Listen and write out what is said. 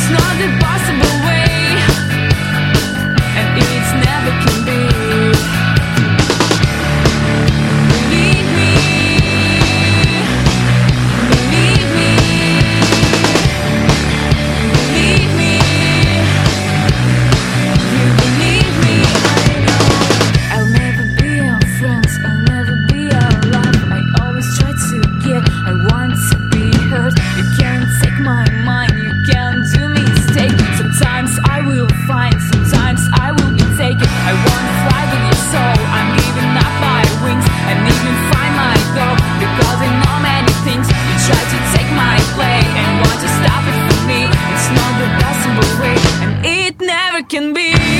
It's not the possible way, and it's never can be. Believe me, believe me, believe me. You believe me, I know. I'll never be your friends, I'll never be your love. I always try to get, I want to be heard. You can't take my mind, you can't do mistake. Sometimes I will find, sometimes I will be taken. I wanna fly with your soul, I'm giving up my wings and even find my goal, because I know many things. You try to take my play and want to stop it from me. It's not the possible way, and it never can be.